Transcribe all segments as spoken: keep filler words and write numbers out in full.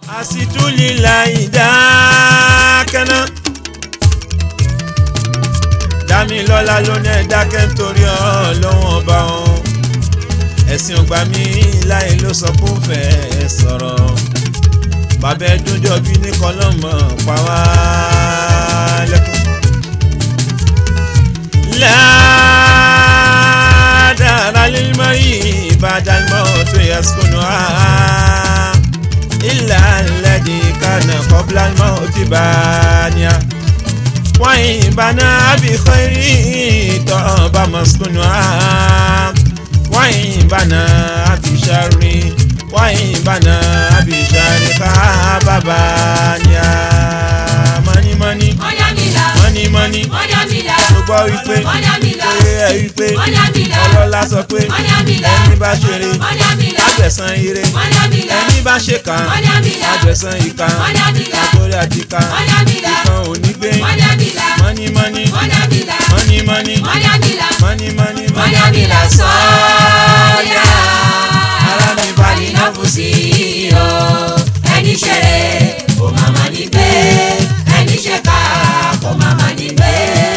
asitulila ìdákẹ́ná Dámilọ́lá ló ní ẹ̀dákẹ́ nítorí Ọlọ́hun ọba wọn ẹ̀sìn ògbà mi láì ló sọ kó fẹ́ sọ̀rọ̀ bàbá ẹ̀dúnjọ́ bí ní kọ́lọ́mọ̀ pa wá lẹ́kùn. ládàrá lílmọ́ yìí ìbàdàlmọ́ tó yẹ sùkúnù á ilà lẹ́dí kánà kọ́bílàlmọ́ ti bá a níyà. wọ́n ìbànú àbíkọ́ rí ìtọ́ ọba mọ̀ sùkúnù á. wọ́n ìbànú àbíṣárí wọ́n ìbànú àbíṣárí ká bàbá níyà. mọ́nímọ́ní mọ́nímọ́ní tó gbọ́ wípé pé ẹ wípé ọlọ́lá sọ pé ẹni bá ṣeré àgbẹ̀san ire ẹni bá ṣe kàn àgbẹ̀san ìkà àtòrí àtìkà ìkan ò ní gbé mọ́nímọ́ní mọ́nímọ́ní mọ́nímọ́ní mọ́nímọ́ní sọ́ọ́yà ara mi balẹ̀ náà fún sí i o ẹni ṣeré kò má má ní gbé ẹni ṣe ká kò má má ní gbé.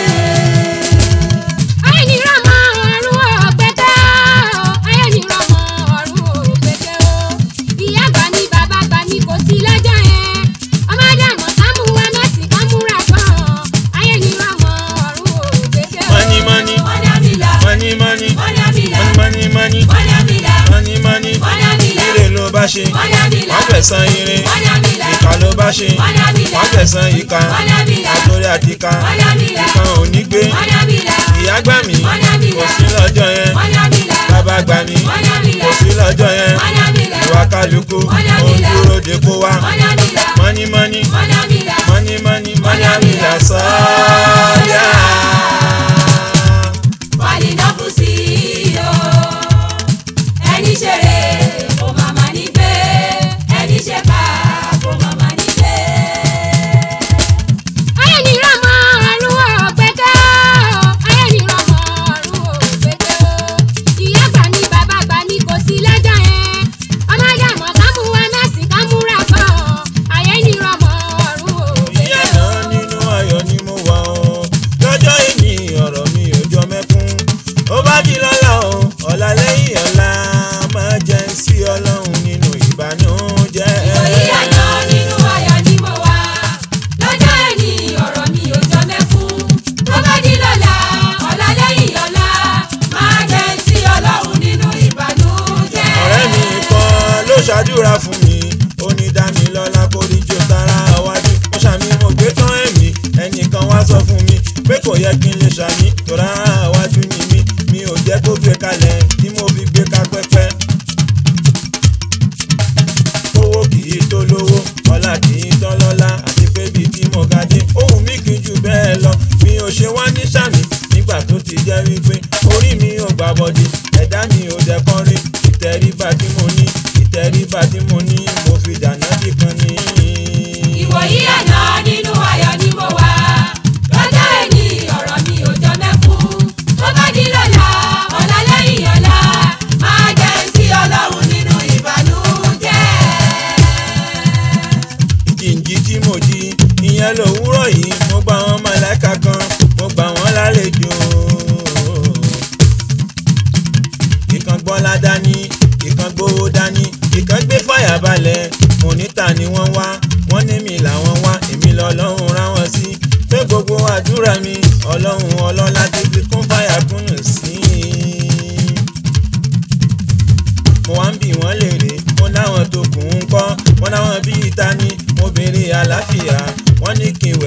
Ṣe wọ́n fẹ̀sán ire ìkà ló bá ṣe wọ́n fẹ̀sán ìkà àtòrí àtìkà ìkan ò ní gbé ìyá gbà mí kò sí lọ́jọ́ yẹn bàbá gbà mí kò sí lọ́jọ́ yẹn ìwà kálukú òun dúró de kó wá mọ́nímọ́ní mọ́nímọ́ní mọ́nímọ́ní sọ́ọ́yà. wàlí náà fún sí i o ẹni ṣeré. ṣàdúrà fún mi ó ní Dámilọ́lá kó díjó tara wájú ó ṣàmì mo gbé tán ẹ̀mí ẹnìkan wá sọ fún mi pé kò yẹ kí n lè ṣàmì tọ́ra wájú ni mí mi ò jẹ́ kó gbé kalẹ̀ tí mo fi gbé ká pẹ́pẹ́. owó kì í tó lówó ọlá kì í tán lọ́lá àti pé bíi tí mo ga dé ohun mi kì í jù bẹ́ẹ̀ lọ mi ò ṣe wá ní ṣàmì nígbà tó ti jẹ́ wípé orí mi ò gbà bọ́dé ẹ̀dá mi ò dẹ́kọ́ rí ìtẹríba tí mo ní ìtẹríba tí mo ní mo fi dáná kíkan ní. ìwòyí àná nínú ayọ̀ ni mo wà lọ́jọ́ ẹni ọ̀rọ̀ mi ò jọ mẹ́kún tó bá di lọ́la ọ̀la lẹ́yìn ọ̀la máa jẹ́ sí Ọlọ́run nínú ìbànújẹ́. jíǹjí tí mo jí ìyẹn lòwúrọ̀ yìí mo gbà wọn màláíkà kan mo gbà wọn lálejò ìkan gbọ́lá dání ìkan gbówó dání ìkan gbé fàyà balẹ̀ mọ̀nítà ni wọ́n wá wọ́n ní mi làwọn wá èmi lọ́lọ́run rán wọn sí pé gbogbo àdúrà mi Ọlọ́run ọlọ́lá ti fi kún fàyà kúnnù sí i. mo wá ń bì wọ́n léèrè mo láwọn tó kù ń kọ́ wọ́n láwọn bí ìta ni mo béèrè àlàáfíà wọ́n ní kí n